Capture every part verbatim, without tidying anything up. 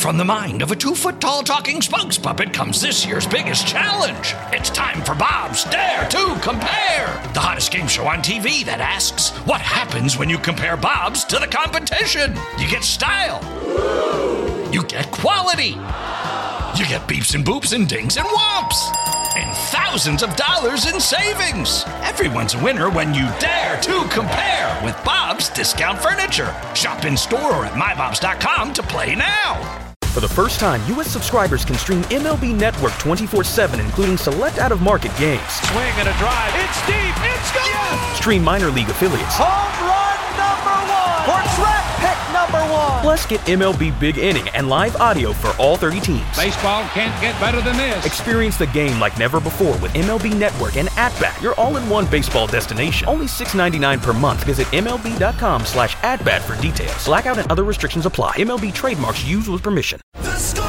From the mind of a two-foot-tall talking spokes puppet comes this year's biggest challenge. It's time for Bob's Dare to Compare, the hottest game show on T V that asks, what happens when you compare Bob's to the competition? You get style. You get quality. You get beeps and boops and dings and whomps. And thousands of dollars in savings. Everyone's a winner when you dare to compare with Bob's Discount Furniture. Shop in store or at my bobs dot com to play now. For the first time, U S subscribers can stream M L B Network twenty-four seven, including select out-of-market games. Swing and a drive. It's deep. It's gone. Yes! Stream minor league affiliates. Home run number one. Or draft pick number one. Plus, get M L B Big Inning and live audio for all thirty teams. Baseball can't get better than this. Experience the game like never before with M L B Network and At-Bat, your all-in-one baseball destination. Only six dollars and ninety-nine cents per month. Visit M L B dot com slash at-bat for details. Blackout and other restrictions apply. M L B trademarks used with permission. The Score!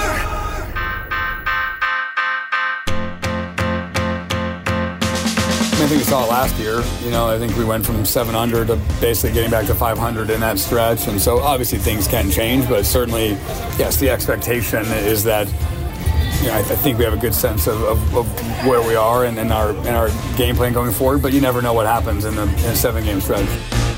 I think we saw it last year. You know, I think we went from seven under to basically getting back to five hundred in that stretch. And so obviously things can change, but certainly, yes, the expectation is that, you know, I, I think we have a good sense of, of, of where we are and, and our and our game plan going forward, but you never know what happens in, the, in a seven-game stretch.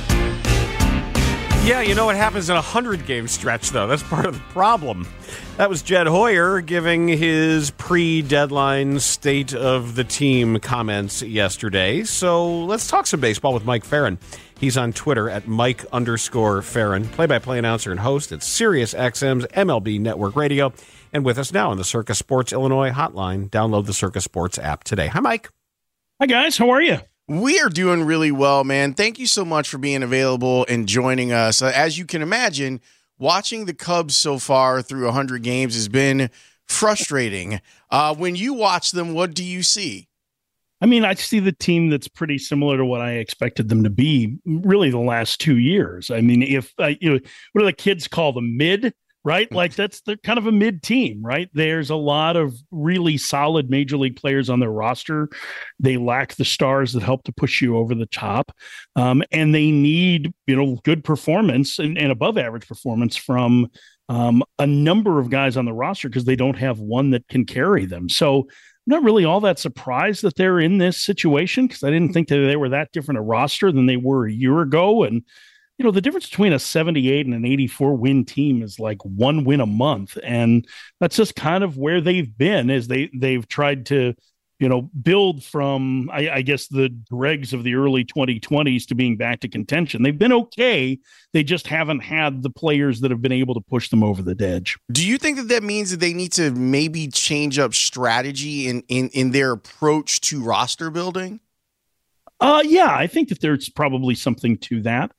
Yeah, you know what happens in a hundred-game stretch, though. That's part of the problem. That was Jed Hoyer giving his pre-deadline state of the team comments yesterday. So let's talk some baseball with Mike Ferrin. He's on Twitter at Mike underscore Ferrin, play-by-play announcer and host at Sirius X M's M L B Network Radio, and with us now on the Circa Sports Illinois hotline. Download the Circa Sports app today. Hi, Mike. Hi, guys. How are you? We are doing really well, man. Thank you so much for being available and joining us. Uh, as you can imagine, watching the Cubs so far through one hundred games has been frustrating. Uh, when you watch them, what do you see? I mean, I see the team that's pretty similar to what I expected them to be really the last two years. I mean, if uh, you know, what do the kids call them, mid? Right? Like that's they're kind of a mid team, right? There's a lot of really solid major league players on their roster. They lack the stars that help to push you over the top. Um, and they need, you know, good performance and, and above average performance from um, a number of guys on the roster because they don't have one that can carry them. So I'm not really all that surprised that they're in this situation because I didn't think that they were that different a roster than they were a year ago. And you know, the difference between a seventy-eight and an eighty-four win team is like one win a month. And that's just kind of where they've been is they, they've tried to, you know, build from, I, I guess, the dregs of the early twenty twenties to being back to contention. They've been okay. They just haven't had the players that have been able to push them over the edge. Do you think that that means that they need to maybe change up strategy in, in, in their approach to roster building? Uh, yeah, I think that there's probably something to that.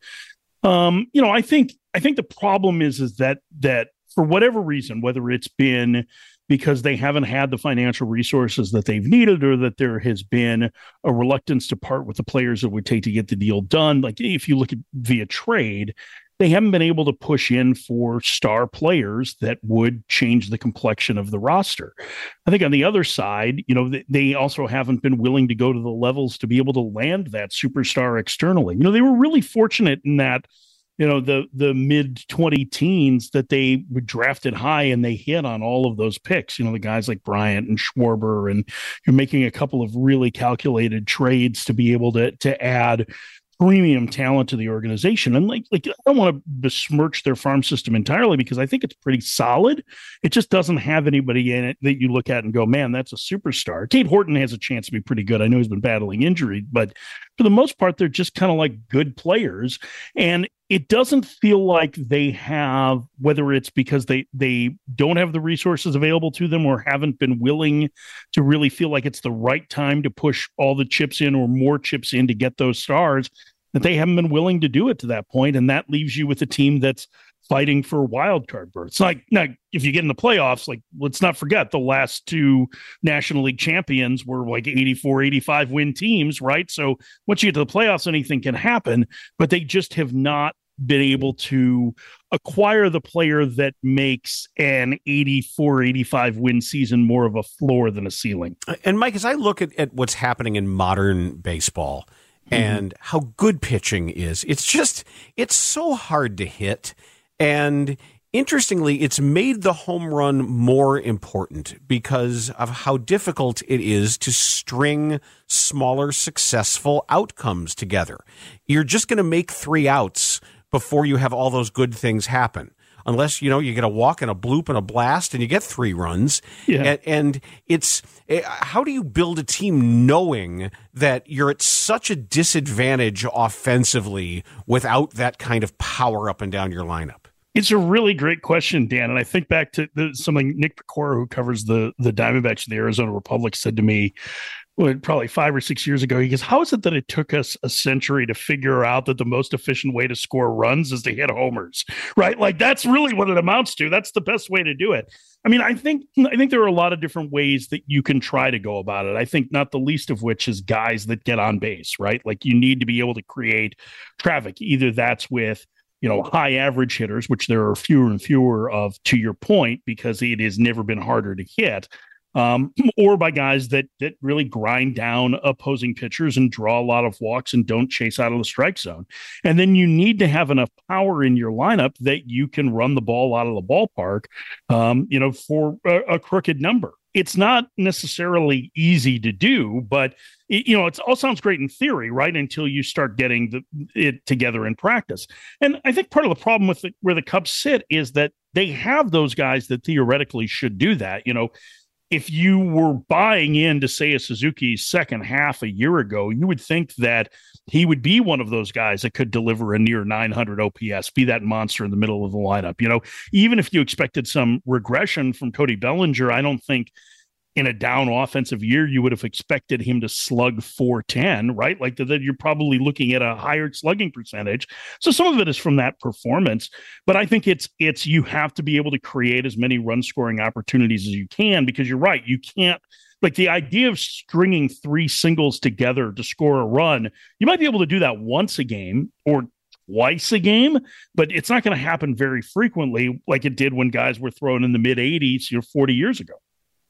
Um, you know, I think I think the problem is is that that for whatever reason, whether it's been because they haven't had the financial resources that they've needed or that there has been a reluctance to part with the players it would take to get the deal done. Like if you look at via trade, they haven't been able to push in for star players that would change the complexion of the roster. I think on the other side, you know, they also haven't been willing to go to the levels to be able to land that superstar externally. You know, they were really fortunate in that, you know, the the mid twenty teens that they were drafted high and they hit on all of those picks. You know, the guys like Bryant and Schwarber, and you're making a couple of really calculated trades to be able to to add premium talent to the organization. And like, like I don't want to besmirch their farm system entirely because I think it's pretty solid. It just doesn't have anybody in it that you look at and go, man, that's a superstar. Tate Horton has a chance to be pretty good. I know he's been battling injury, but for the most part, they're just kind of like good players. And it doesn't feel like they have, whether it's because they, they don't have the resources available to them or haven't been willing to really feel like it's the right time to push all the chips in or more chips in to get those stars, that they haven't been willing to do it to that point. And that leaves you with a team that's fighting for wild card berths. Like, now, if you get in the playoffs, like, let's not forget the last two National League champions were like eighty-four, eighty-five win teams, right? So once you get to the playoffs, anything can happen, but they just have not been able to acquire the player that makes an eighty-four, eighty-five win season more of a floor than a ceiling. And Mike, as I look at, at what's happening in modern baseball and how good pitching is, it's just, it's so hard to hit. And Interestingly, it's made the home run more important because of how difficult it is to string smaller, successful outcomes together. You're just going to make three outs before you have all those good things happen. Unless, you know, you get a walk and a bloop and a blast and you get three runs. Yeah. And, and it's, how do you build a team knowing that you're at such a disadvantage offensively without that kind of power up and down your lineup? It's a really great question, Dan. And I think back to the, something Nick Pecora, who covers the, the Diamondbacks of the Arizona Republic, said to me well, probably five or six years ago. He goes, how is it that it took us a century to figure out that the most efficient way to score runs is to hit homers, right? Like, that's really what it amounts to. That's the best way to do it. I mean, I think I think there are a lot of different ways that you can try to go about it. I think not the least of which is guys that get on base, right? Like, you need to be able to create traffic. Either that's with you know, high average hitters, which there are fewer and fewer of, to your point, because it has never been harder to hit, um, or by guys that that really grind down opposing pitchers and draw a lot of walks and don't chase out of the strike zone. And then you need to have enough power in your lineup that you can run the ball out of the ballpark, um, you know, for a, a crooked number. It's not necessarily easy to do, but it, you know, it all sounds great in theory, right? Until you start getting the, it together in practice. And I think part of the problem with the, where the Cubs sit is that they have those guys that theoretically should do that. You know, if you were buying into, say, a Suzuki's second half a year ago, you would think that he would be one of those guys that could deliver a near nine hundred O P S, be that monster in the middle of the lineup. You know, even if you expected some regression from Cody Bellinger, I don't think in a down offensive year you would have expected him to slug four ten, right? Like that, you're probably looking at a higher slugging percentage. So some of it is from that performance, but I think it's it's you have to be able to create as many run scoring opportunities as you can, because you're right, you can't. Like, the idea of stringing three singles together to score a run, you might be able to do that once a game or twice a game, but it's not going to happen very frequently like it did when guys were thrown in the mid eighties, you know, forty years ago.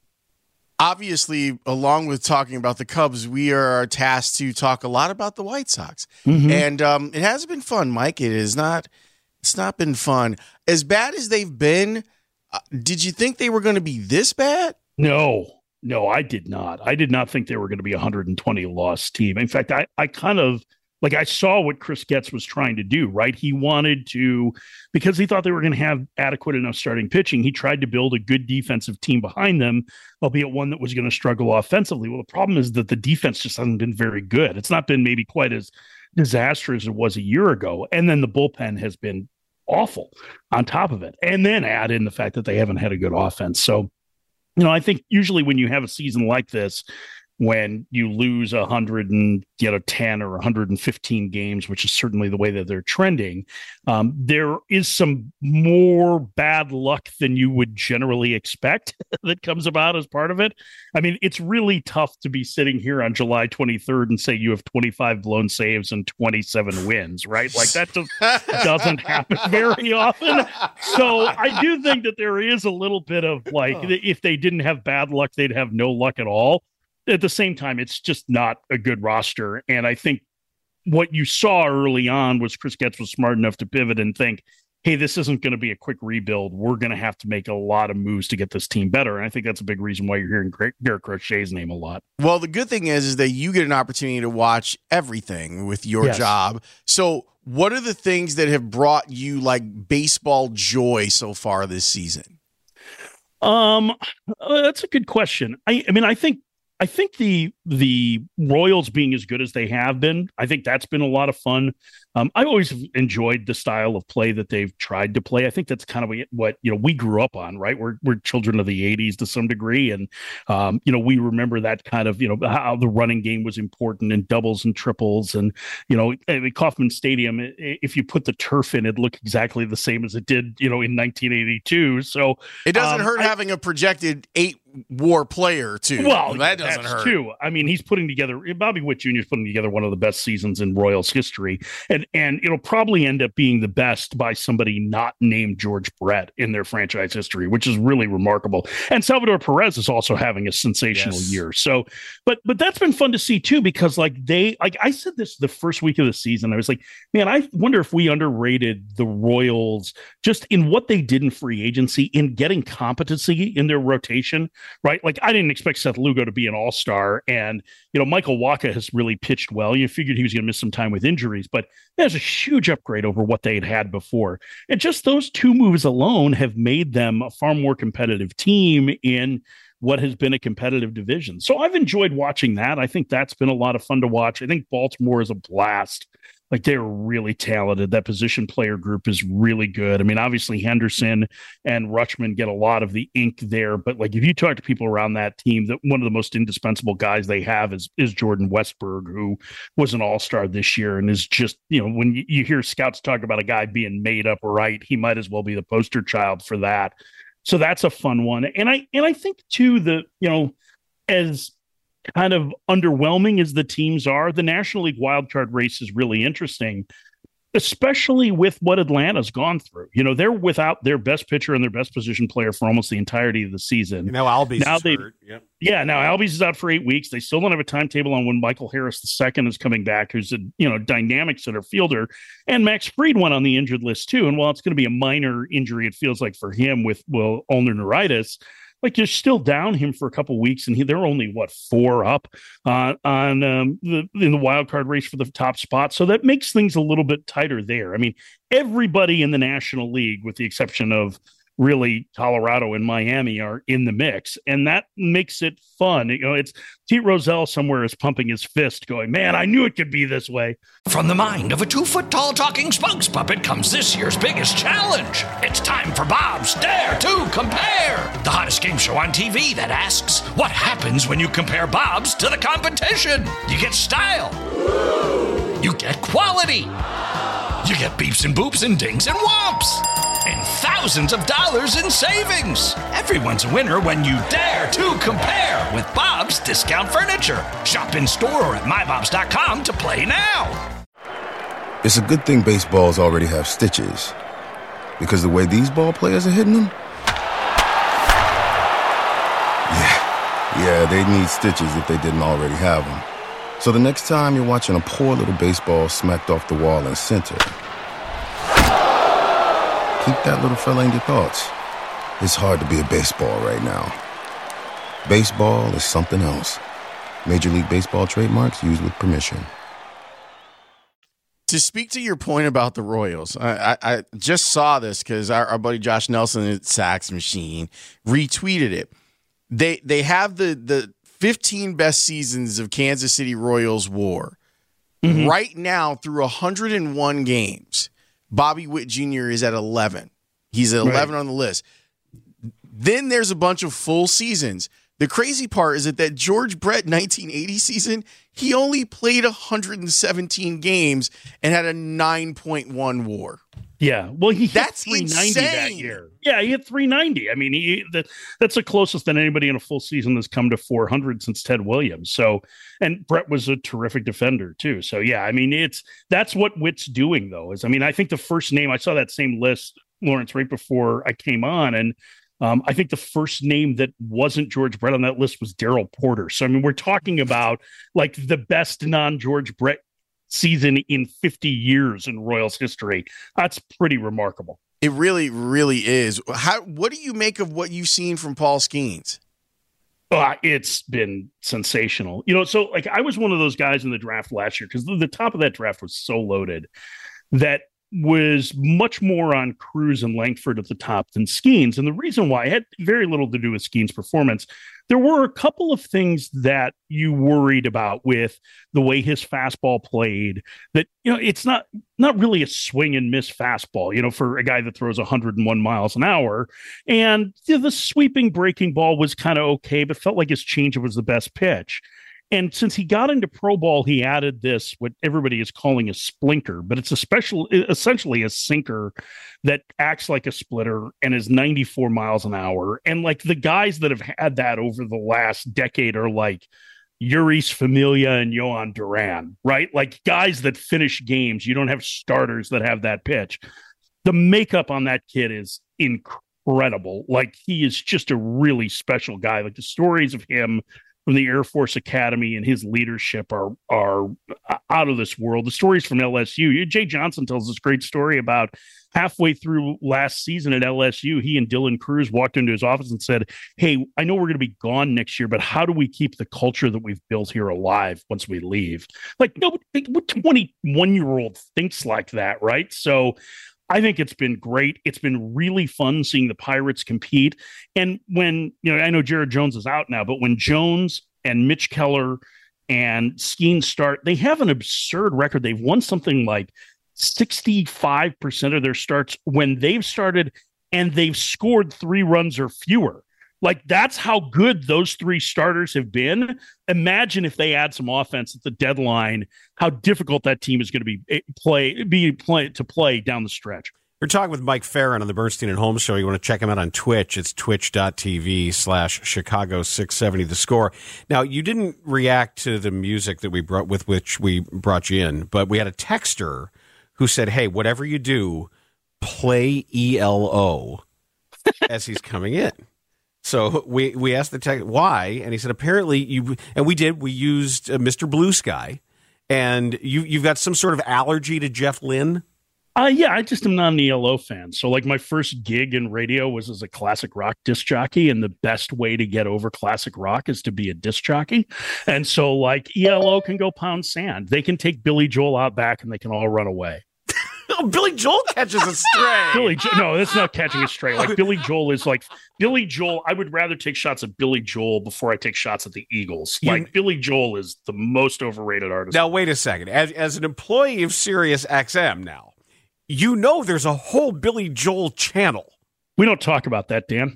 Obviously, along with talking about the Cubs, we are tasked to talk a lot about the White Sox. Mm-hmm. And um, it has been fun, Mike. It is not, it's not been fun. As bad as they've been, uh, did you think they were going to be this bad? No. No, I did not. I did not think they were going to be a one hundred twenty loss team. In fact, I, I kind of like I saw what Chris Getz was trying to do, right? He wanted to, because he thought they were going to have adequate enough starting pitching, he tried to build a good defensive team behind them, albeit one that was going to struggle offensively. Well, the problem is that the defense just hasn't been very good. It's not been maybe quite as disastrous as it was a year ago. And then the bullpen has been awful on top of it. And then add in the fact that they haven't had a good offense. So, you know, I think usually when you have a season like this, when you lose one hundred and you know ten or one hundred fifteen games, which is certainly the way that they're trending, um, there is some more bad luck than you would generally expect that comes about as part of it. I mean, it's really tough to be sitting here on July twenty-third and say you have twenty-five blown saves and twenty-seven wins, right? Like, that just doesn't happen very often. So I do think that there is a little bit of like, if they didn't have bad luck, they'd have no luck at all. At the same time, it's just not a good roster. And I think what you saw early on was Chris Getz was smart enough to pivot and think, hey, this isn't going to be a quick rebuild. We're going to have to make a lot of moves to get this team better. And I think that's a big reason why you're hearing Garrett Crochet's name a lot. Well, the good thing is, is that you get an opportunity to watch everything with your yes. job. So what are the things that have brought you like baseball joy so far this season? Um, uh, that's a good question. I, I mean, I think, I think the the Royals being as good as they have been, I think that's been a lot of fun. Um, I've always enjoyed the style of play that they've tried to play. I think that's kind of what, you know, we grew up on, right? We're we're children of the eighties to some degree. And, um, you know, we remember that kind of, you know, how the running game was important and doubles and triples. And, you know, at Kauffman Stadium, if you put the turf in, it'd look exactly the same as it did, you know, in nineteen eighty-two. So it doesn't um, hurt I, having a projected eight WAR player too. Well, that doesn't that's hurt too. I mean, he's putting together Bobby Witt Junior is putting together one of the best seasons in Royals history, and and it'll probably end up being the best by somebody not named George Brett in their franchise history, which is really remarkable. And Salvador Perez is also having a sensational Yes. year. So, but but that's been fun to see too, because like they like I said this the first week of the season, I was like, man, I wonder if we underrated the Royals just in what they did in free agency in getting competency in their rotation. Right. Like I didn't expect Seth Lugo to be an all-star. And, you know, Michael Wacha has really pitched well. You figured he was going to miss some time with injuries, but there's a huge upgrade over what they had had before. And just those two moves alone have made them a far more competitive team in what has been a competitive division. So I've enjoyed watching that. I think that's been a lot of fun to watch. I think Baltimore is a blast. Like they're really talented. That position player group is really good. I mean, obviously Henderson and Rutschman get a lot of the ink there, but like if you talk to people around that team, that one of the most indispensable guys they have is is Jordan Westberg, who was an all-star this year and is just, you know, when you, you hear scouts talk about a guy being made up right, he might as well be the poster child for that. So that's a fun one. And I and I think too the, you know, as kind of underwhelming as the teams are, the National League wildcard race is really interesting, especially with what Atlanta's gone through. You know, they're without their best pitcher and their best position player for almost the entirety of the season. Now Albies now is they, hurt. Yep. Yeah, now Albies is out for eight weeks. They still don't have a timetable on when Michael Harris the second is coming back, who's a, you know, dynamic center fielder. And Max Fried went on the injured list too. And while it's going to be a minor injury, it feels like for him with, well, ulnar neuritis, like you're still down him for a couple of weeks, and he, they're only what four up uh, on um, the in the wild card race for the top spot. So that makes things a little bit tighter there. I mean, everybody in the National League, with the exception of really Colorado and Miami, are in the mix, and that makes it fun. You know, it's Pete Rozelle somewhere is pumping his fist, going, "Man, I knew it could be this way." From the mind of a two-foot-tall talking spokes puppet comes this year's biggest challenge. It's time for Bob's Dare to Compare, the hottest game show on T V that asks, what happens when you compare Bob's to the competition? You get style. You get quality. You get beeps and boops and dings and whomps. And thousands of dollars in savings. Everyone's a winner when you dare to compare with Bob's Discount Furniture. Shop in store or at my bobs dot com to play now. It's a good thing baseballs already have stitches, because the way these ball players are hitting them, yeah, yeah, they'd need stitches if they didn't already have them. So the next time you're watching a poor little baseball smacked off the wall in center, keep that little fella in your thoughts. It's hard to be a baseball right now. Baseball is something else. Major League Baseball trademarks used with permission. To speak to your point about the Royals, I, I, I just saw this because our, our buddy Josh Nelson at Sax Machine retweeted it. They they have the the fifteen best seasons of Kansas City Royals WAR. Mm-hmm. Right now, through one hundred one games, Bobby Witt Junior is at eleven. He's at eleven right on the list. Then there's a bunch of full seasons. The crazy part is that that George Brett nineteen eighty season, he only played one hundred seventeen games and had a nine point one WAR. Yeah, well, he hit that's three ninety insane. That year. Yeah, he hit three ninety. I mean, he that that's the closest that anybody in a full season has come to four hundred since Ted Williams. So, and Brett was a terrific defender too. So, yeah, I mean, it's that's what Witt's doing though. Is I mean, I think the first name I saw that same list, Lawrence, right before I came on, and um, I think the first name that wasn't George Brett on that list was Darryl Porter. So, I mean, we're talking about like the best non-George Brett season in fifty years in Royals history. That's pretty remarkable. It really, really is. How? What do you make of what you've seen from Paul Skeens? Uh, it's been sensational. You know, so like I was one of those guys in the draft last year because the top of that draft was so loaded that was much more on Cruz and Langford at the top than Skeens. And the reason why it had very little to do with Skeens' performance. There were a couple of things that you worried about with the way his fastball played that, you know, it's not, not really a swing and miss fastball, you know, for a guy that throws one hundred one miles an hour. And you know, the sweeping breaking ball was kind of okay, but felt like his changeup was the best pitch. And since he got into pro ball, he added this, what everybody is calling a splinker, but it's a special, essentially a sinker that acts like a splitter and is ninety-four miles an hour. And like the guys that have had that over the last decade are like Yuris Familia and Johan Duran, right? Like guys that finish games. You don't have starters that have that pitch. The makeup on that kid is incredible. Like he is just a really special guy. Like the stories of him from the Air Force Academy and his leadership are are out of this world. The stories from L S U. Jay Johnson tells this great story about halfway through last season at L S U, he and Dylan Cruz walked into his office and said, hey, I know we're going to be gone next year, but how do we keep the culture that we've built here alive once we leave? Like, no, what twenty-one-year-old thinks like that, right? So I think it's been great. It's been really fun seeing the Pirates compete. And when, you know, I know Jared Jones is out now, but when Jones and Mitch Keller and Skeen start, they have an absurd record. They've won something like sixty-five percent of their starts when they've started, and they've scored three runs or fewer. Like, that's how good those three starters have been. Imagine if they add some offense at the deadline, how difficult that team is going to be play be play to play down the stretch. We're talking with Mike Farron on the Bernstein and Holmes Show. You want to check him out on Twitch. It's twitch.tv slash Chicago 670 The Score. Now, you didn't react to the music that we brought with which we brought you in, but we had a texter who said, hey, whatever you do, play E L O as he's coming in. So we, we asked the tech why, and he said apparently you and we did we used uh, Mister Blue Sky, and you you've got some sort of allergy to Jeff Lynne. Uh, yeah, I just am not an E L O fan. So like my first gig in radio was as a classic rock disc jockey, and the best way to get over classic rock is to be a disc jockey. And so like E L O can go pound sand. They can take Billy Joel out back, and they can all run away. Oh, Billy Joel catches a stray. Billy, jo- no, that's not catching a stray. Like Billy Joel is like Billy Joel. I would rather take shots at Billy Joel before I take shots at the Eagles. You, like Billy Joel is the most overrated artist. Now, wait a second. As, as an employee of Sirius X M now, you know there's a whole Billy Joel channel. We don't talk about that, Dan.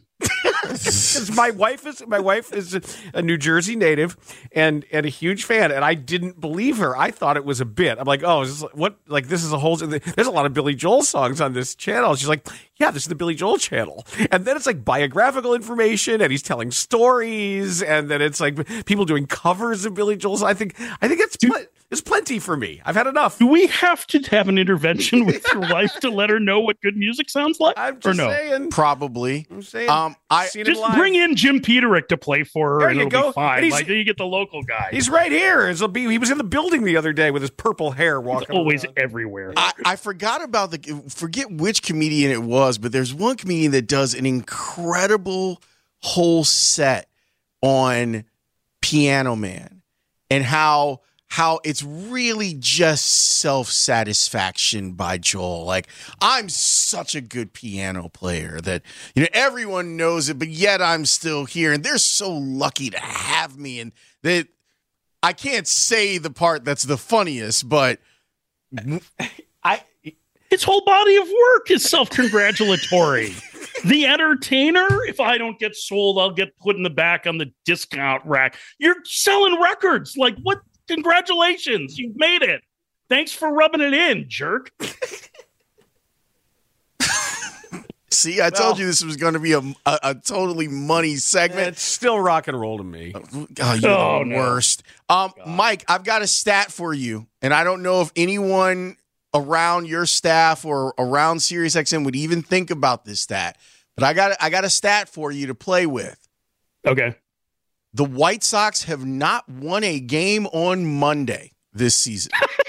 my wife is my wife is a, a New Jersey native and and a huge fan, and I didn't believe her. I thought it was a bit. I'm like, oh, is this, what? Like this is a whole. There's a lot of Billy Joel songs on this channel. She's like, yeah, this is the Billy Joel channel, and then it's like biographical information, and he's telling stories, and then it's like people doing covers of Billy Joel. I think I think it's pl- it's plenty for me. I've had enough. Do we have to have an intervention with your wife to let her know what good music sounds like? I'm just or no? saying, probably. I'm saying, um, I just bring in Jim Peterick to play for her, there and you it'll go. be fine. And like you get the local guy. He's right here. It'll be, he was in the building the other day with his purple hair walking. He's always around. everywhere. I, I forgot about the forget which comedian it was, but there's one comedian that does an incredible whole set on Piano Man and how how it's really just self-satisfaction by Joel. Like, I'm such a good piano player that, you know, everyone knows it, but yet I'm still here. And they're so lucky to have me. And that I can't say the part that's the funniest, but I his whole body of work is self-congratulatory. The entertainer, if I don't get sold, I'll get put in the back on the discount rack. You're selling records. Like, what? Congratulations, you've made it. Thanks for rubbing it in, jerk. See, I told well, you this was going to be a, a, a totally money segment. It's still rock and roll to me. Oh, you're oh, the no. worst. Um, Mike, I've got a stat for you, and I don't know if anyone around your staff or around SiriusXM would even think about this stat, but I got I got a stat for you to play with. Okay. The White Sox have not won a game on Monday this season.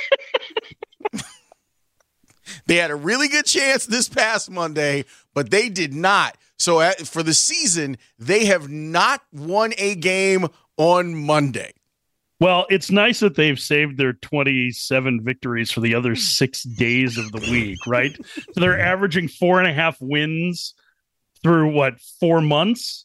They had a really good chance this past Monday, but they did not. So at, for the season, they have not won a game on Monday. Well, it's nice that they've saved their twenty-seven victories for the other six days of the week, right? So they're averaging four and a half wins through, what, four months?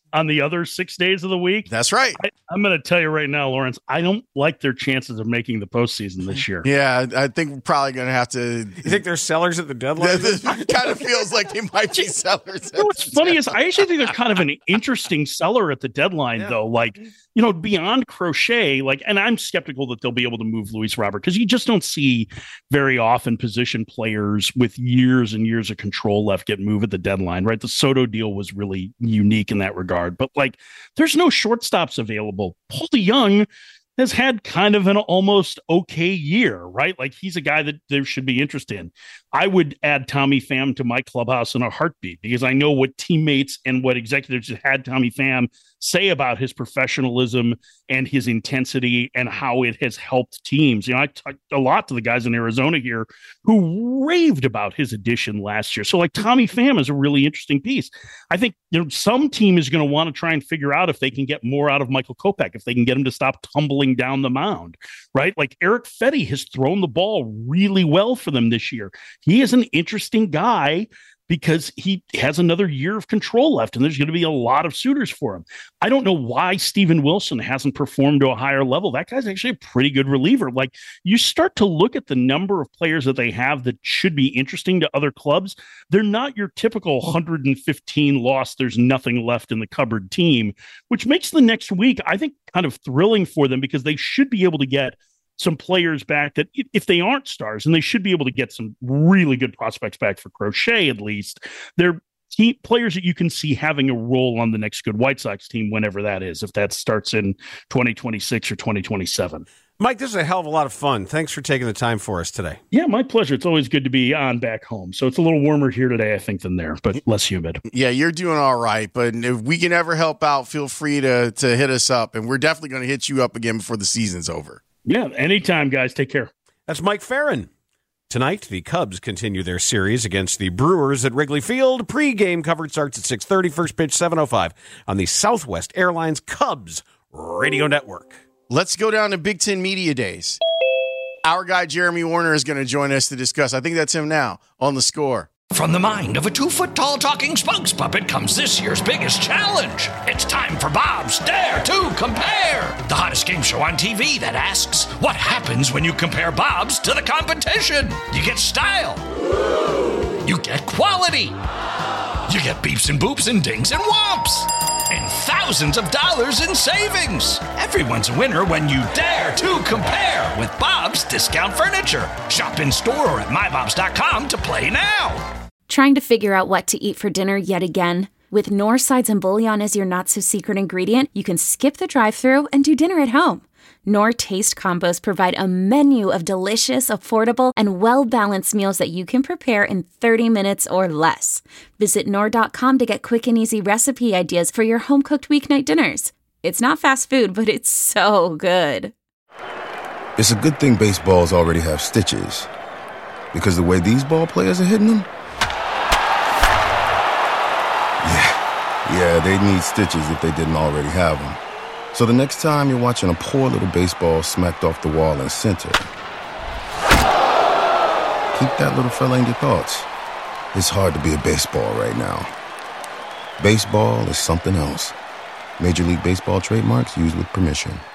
on the other six days of the week. That's right. I, I'm going to tell you right now, Lawrence, I don't like their chances of making the postseason this year. Yeah, I think we're probably going to have to. You think they're sellers at the deadline? It kind of feels like they might be sellers. You know, what's funny is I actually think they're kind of an interesting seller at the deadline, yeah. though. Like, you know, beyond Crochet, like, and I'm skeptical that they'll be able to move Luis Robert because you just don't see very often position players with years and years of control left get moved at the deadline, right? The Soto deal was really unique in that regard, but like, there's no shortstops available. Paul DeJong has had kind of an almost okay year, right? Like he's a guy that there should be interest in. I would add Tommy Pham to my clubhouse in a heartbeat because I know what teammates and what executives have had Tommy Pham say about his professionalism and his intensity and how it has helped teams. You know, I talked a lot to the guys in Arizona here who raved about his addition last year. So like Tommy Pham is a really interesting piece. I think, you know, some team is going to want to try and figure out if they can get more out of Michael Kopech, if they can get him to stop tumbling down the mound, right? Like Eric Fetty has thrown the ball really well for them this year. He is an interesting guy because he has another year of control left, and there's going to be a lot of suitors for him. I don't know why Steven Wilson hasn't performed to a higher level. That guy's actually a pretty good reliever. Like, you start to look at the number of players that they have that should be interesting to other clubs. They're not your typical one hundred fifteen loss, there's nothing left in the cupboard team, which makes the next week, I think, kind of thrilling for them because they should be able to get some players back that if they aren't stars, and they should be able to get some really good prospects back for Crochet, at least, they're key players that you can see having a role on the next good White Sox team, whenever that is, if that starts in twenty twenty-six or twenty twenty-seven. Mike, this is a hell of a lot of fun. Thanks for taking the time for us today. Yeah, my pleasure. It's always good to be on back home. So it's a little warmer here today, I think, than there, but less humid. Yeah, you're doing all right. But if we can ever help out, feel free to to hit us up. And we're definitely going to hit you up again before the season's over. Yeah, anytime, guys. Take care. That's Mike Farron. Tonight, the Cubs continue their series against the Brewers at Wrigley Field. Pre-game coverage starts at six thirty, first pitch seven oh five on the Southwest Airlines Cubs Radio Network. Let's go down to Big Ten Media Days. Our guy Jeremy Warner is going to join us to discuss. I think that's him now on The Score. From the mind of a two-foot-tall talking spokes puppet comes this year's biggest challenge. It's time for Bob's Dare to Compare, the hottest game show on T V that asks, what happens when you compare Bob's to the competition? You get style. You get quality. You get beeps and boops and dings and whomps. And thousands of dollars in savings. Everyone's a winner when you dare to compare with Bob's Discount Furniture. Shop in store or at my bobs dot com to play now. Trying to figure out what to eat for dinner yet again? With Knorr sides and bouillon as your not-so-secret ingredient, you can skip the drive-thru and do dinner at home. Knorr Taste Combos provide a menu of delicious, affordable, and well-balanced meals that you can prepare in thirty minutes or less. Visit Knorr dot com to get quick and easy recipe ideas for your home-cooked weeknight dinners. It's not fast food, but it's so good. It's a good thing baseballs already have stitches, because the way these ball players are hitting them, yeah, yeah, they need stitches if they didn't already have them. So the next time you're watching a poor little baseball smacked off the wall in center, keep that little fella in your thoughts. It's hard to be a baseball right now. Baseball is something else. Major League Baseball trademarks used with permission.